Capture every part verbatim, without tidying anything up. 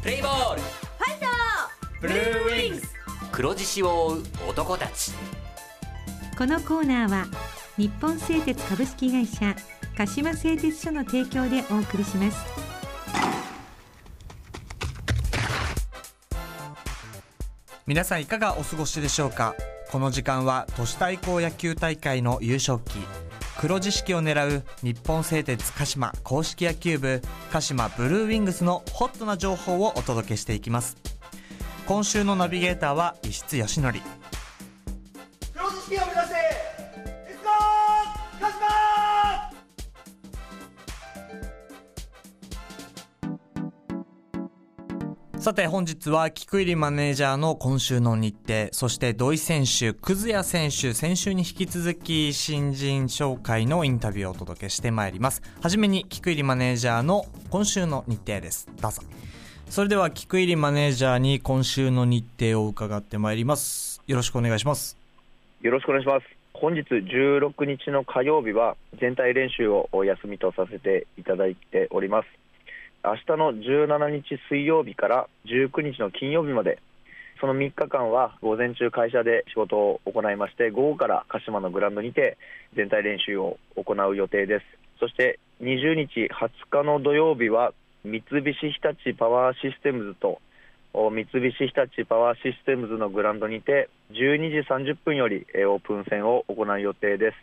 プレイボール、 ファイト、 ブルーウィングス、黒獅子を追う男たち。 このコーナーは日本製鉄株式会社鹿島製鉄所の提供でお送りします。 皆さんいかがお過ごしでしょうか。この時間は都市対抗野球大会の優勝旗黒獅子を狙う日本製鉄鹿島公式野球部鹿島ブルーウィングスのホットな情報をお届けしていきます。今週のナビゲーターは石津義則。 黒獅子を目指せ、レッツゴー鹿島。 さて本日は菊入マネージャーの今週の日程、そして土井選手、葛谷選手、先週に引き続き新人紹介のインタビューをお届けしてまいります。はじめに菊入マネージャーの今週の日程です。どうぞ。それでは菊入マネージャーに今週の日程を伺ってまいります。よろしくお願いします。 よろしくお願いします。本日じゅうろくにちの火曜日は全体練習をお休みとさせていただいております。明日のじゅうしちにち水曜日からじゅうくにちの金曜日まで、そのみっかかんは午前中会社で仕事を行いまして、午後から鹿島のグラウンドにて全体練習を行う予定です。そしてにじゅうにちはつかの土曜日は三菱日立パワーシステムズと三菱日立パワーシステムズのグラウンドにてじゅうにじさんじゅっぷんよりオープン戦を行う予定です。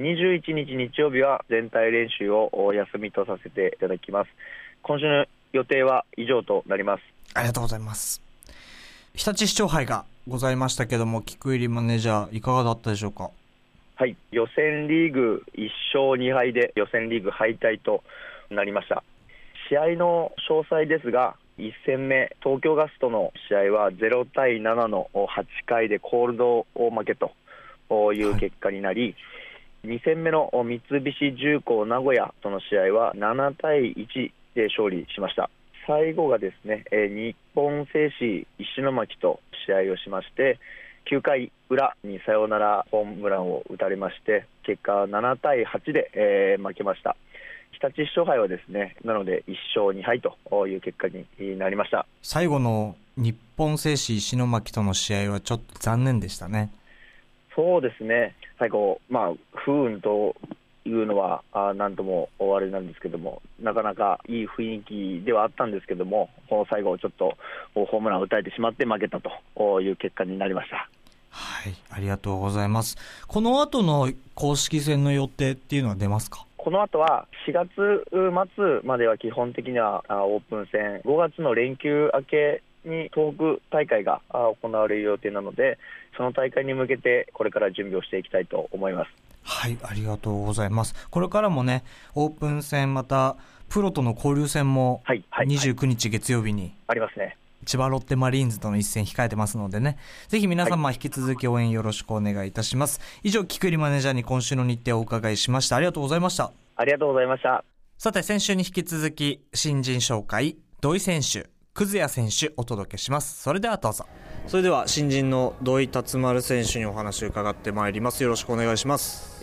にじゅういちにち日曜日は全体練習をお休みとさせていただきます。今週の予定は以上となります。 ありがとうございます。日立市長杯がございましたけども、菊入マネージャーいかがだったでしょうか。 はい、予選リーグいっしょうにはいで予選リーグ敗退となりました。試合の詳細ですが、いっせんめ東京ガスとの試合はゼロたいななのはちかいでコールド負けという結果になり、はい、にせんめの三菱重工名古屋との試合はななたいいちで勝利しました。最後がですね、日本製紙石巻と試合をしまして、きゅうかい裏にサヨナラホームランを打たれまして、結果ななたいはちで、えー、負けました。日立市勝杯はですね、なのでいっしょうにはいという結果になりました。 最後の日本製紙石巻との試合はちょっと残念でしたね。 そうですね、最後、まあ、不運というのはあなんとも終わりなんですけども、なかなかいい雰囲気ではあったんですけども、最後ちょっとホームランを打たれてしまって負けたという結果になりました。 はい、ありがとうございます。この後の公式戦の予定っていうのは出ますか。 この後はしがつ末までは基本的にはオープン戦、ごがつの連休明けに東北大会が行われる予定なので、その大会に向けてこれから準備をしていきたいと思います。 はい、ありがとうございます。これからもね、オープン戦またプロとの交流戦もにじゅうくにち月曜日にありますね。 千葉ロッテマリーンズとの一戦控えてますのでね、ぜひ皆様引き続き応援よろしくお願いいたします。以上、菊入マネージャーに今週の日程をお伺いしました。ありがとうございました。 ありがとうございました。 さて、先週に引き続き新人紹介、土井選手、葛谷選手お届けします。それではどうぞ。それでは新人の土井達丸選手にお話を伺ってまいります。よろしくお願いします。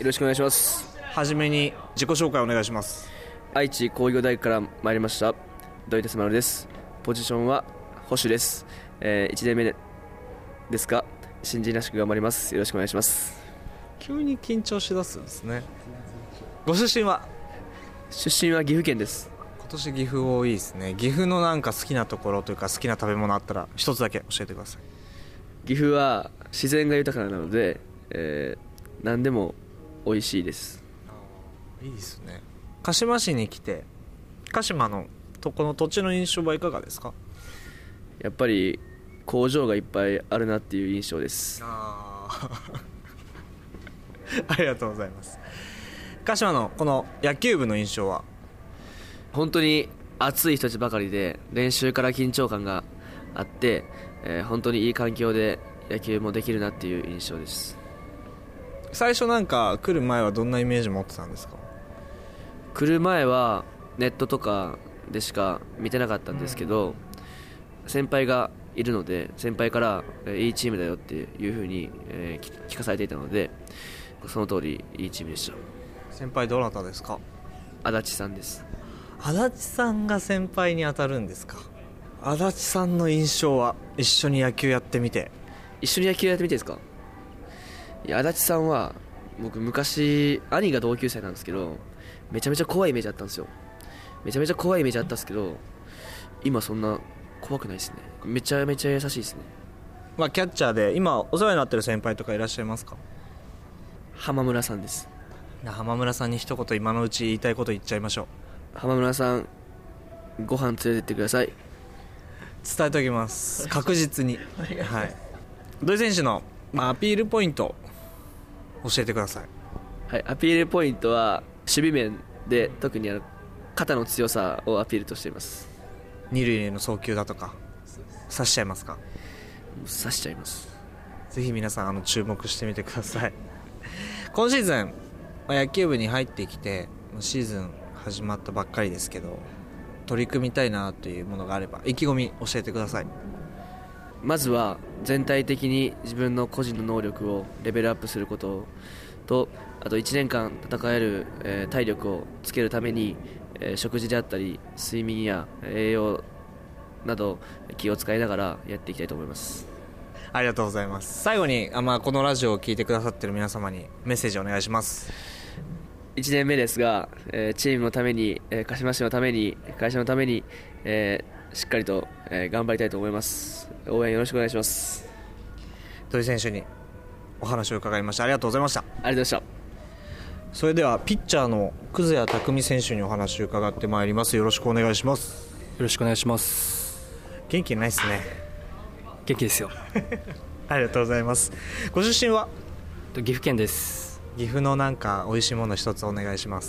よろしくお願いします。 はじめに自己紹介お願いします。 愛知工業大学から参りました土井達丸です。ポジションは捕手です。えー、いちねんめですが新人らしく頑張ります。よろしくお願いします。 急に緊張しだすんですね。ご出身は？ 出身は岐阜県です。 今年岐阜多いですね。岐阜のなんか好きなところというか好きな食べ物あったら一つだけ教えてください。 岐阜は自然が豊かなので、えー、何でも美味しいです。 あ、いいですね。鹿島市に来て鹿島のとこの土地の印象はいかがですか？ やっぱり工場がいっぱいあるなっていう印象です。 あありがとうございます。鹿島のこの野球部の印象は？ 本当に熱い人たちばかりで、練習から緊張感があって、えー、本当にいい環境で野球もできるなっていう印象です。 最初なんか来る前はどんなイメージ持ってたんですか？ 来る前はネットとかでしか見てなかったんですけど、うん、先輩がいるので、先輩から、えー、いいチームだよっていう風に、えー、聞かされていたので、その通りいいチームでした。 先輩どなたですか？ 足立さんです。 足立さんが先輩に当たるんですか？ 足立さんの印象は一緒に野球やってみて。 一緒に野球やってみてですか。いや足立さんは僕昔兄が同級生なんですけど、めちゃめちゃ怖いイメージあったんですよ。めちゃめちゃ怖いイメージあったんですけど、今そんな怖くないですね。めちゃめちゃ優しいですね。 まあ、キャッチャーで今お世話になってる先輩とかいらっしゃいますか？ 浜村さんです。 浜村さんに一言今のうち言いたいこと言っちゃいましょう。 浜村さん、ご飯連れてってください。 伝えておきます確実にはい、土井選手の、まあ、アピールポイント教えてください。 はい、アピールポイントは守備面で特にあの肩の強さをアピールとしています。 二塁への送球だとか刺しちゃいますか？ 刺しちゃいます。 ぜひ皆さんあの注目してみてください今シーズン、まあ、野球部に入ってきてシーズン始まったばっかりですけど、取り組みたいなというものがあれば意気込み教えてください。 まずは全体的に自分の個人の能力をレベルアップすることと、あといちねんかん戦える、えー、体力をつけるために、えー、食事であったり睡眠や栄養など気を使いながらやっていきたいと思います。 ありがとうございます。最後にあ、まあ、このラジオを聞いてくださっている皆様にメッセージお願いします。 いちねんめですが、えー、チームのために、えー、鹿島市のために会社のために、えー、しっかりと、えー、頑張りたいと思います。応援よろしくお願いします。 土井選手にお話を伺いました。ありがとうございました。 ありがとうございました。 それではピッチャーの葛谷拓選手にお話を伺ってまいります。よろしくお願いします。 よろしくお願いします。 元気ないですね。 元気ですよありがとうございます。ご出身は？ 岐阜県です。 岐阜のなんか美味しいもの一つお願いします。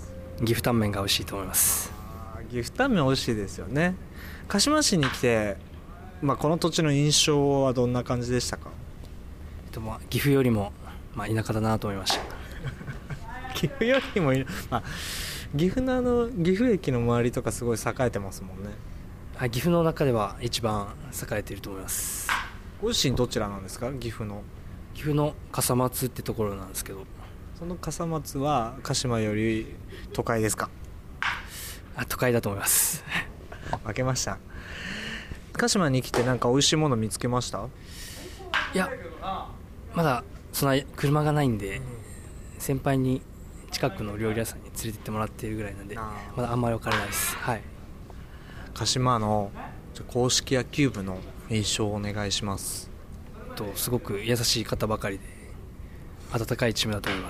岐阜タンメンが美味しいと思います。 岐阜タンメン美味しいですよね。鹿島市に来て、まあ、この土地の印象はどんな感じでしたか？ えっとまあ、岐阜よりも、まあ、田舎だなと思いました岐阜よりも、まあ、岐阜のあの岐阜駅の周りとかすごい栄えてますもんね。 はい、岐阜の中では一番栄えていると思います。 ご自身どちらなんですか？岐阜の岐阜の笠松ってところなんですけど。 その笠松は鹿島より都会ですか？ あ、都会だと思います負けました。鹿島に来てなんか美味しいもの見つけました？ いや、まだそんな車がないんで、先輩に近くの料理屋さんに連れて行ってもらっているぐらいなんで、まだあんまり分からないです。はい。 鹿島の公式野球部の印象をお願いします。 とすごく優しい方ばかりで温かいチームだと思います。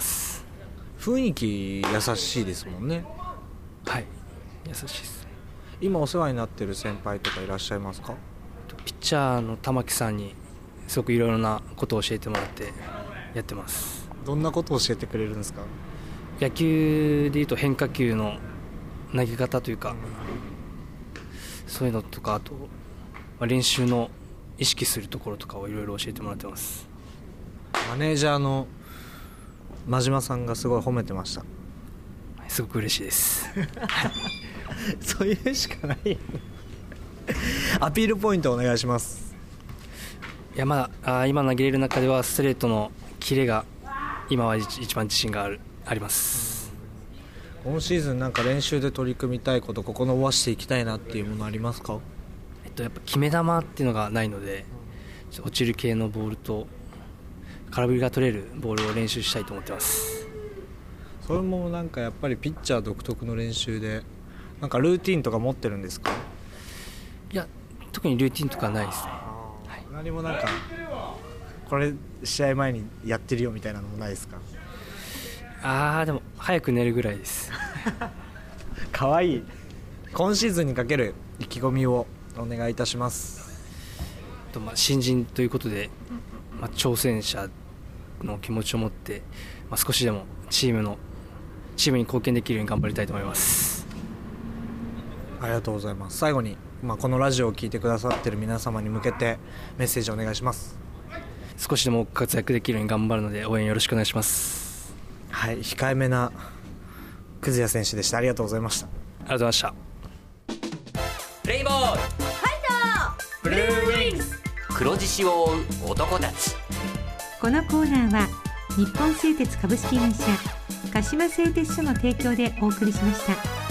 雰囲気優しいですもんね。 はい、優しいですね。 今お世話になってる先輩とかいらっしゃいますか？ ピッチャーの玉木さんにすごくいろいろなことを教えてもらってやってます。 どんなことを教えてくれるんですか？ 野球でいうと変化球の投げ方というか、そういうのとか、あと、まあ、練習の意識するところとかをいろいろ教えてもらってます。 マネージャーの真島さんがすごい褒めてました。 すごく嬉しいですそういうしかないアピールポイントお願いします。 いや、まだあ今投げれる中ではストレートのキレが今は一番自信があるあります。 今シーズンなんか練習で取り組みたいこと、ここ伸ばしていきたいなっていうものありますか？ えっとやっぱ決め球っていうのがないので、落ちる系のボールと空振りが取れるボールを練習したいと思ってます。 それもなんかやっぱりピッチャー独特の練習で、なんかルーティンとか持ってるんですか？ いや、特にルーティンとかないですね。 はい、何もなんかこれ試合前にやってるよみたいなのもないですか？ あー、でも早く寝るぐらいですかわいい。今シーズンにかける意気込みをお願いいたします。 と、まあ、新人ということで、まあ、挑戦者の気持ちを持って、まあ、少しでもチームのチームに貢献できるように頑張りたいと思います。 ありがとうございます。最後に、まあ、このラジオを聞いてくださっている皆様に向けてメッセージお願いします。 少しでも活躍できるように頑張るので応援よろしくお願いします。 はい、控えめな葛谷選手でした。ありがとうございました。 ありがとうございました。 プレイボールファイトブルーウィングス、黒獅子を追う男たち。 このコーナーは日本製鉄株式会社鹿島製鉄所の提供でお送りしました。